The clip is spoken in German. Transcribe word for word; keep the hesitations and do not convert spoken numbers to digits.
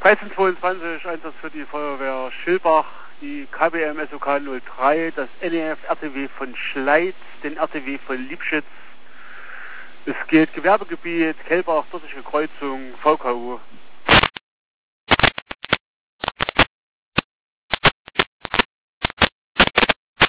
dreizehn zweiundzwanzig, Einsatz für die Feuerwehr Schilbach, die K B M S O K null drei, das N E F R T W von Schleiz, den R T W von Liebschitz. Es geht Gewerbegebiet, Kelbach, Dortische Kreuzung, V K U.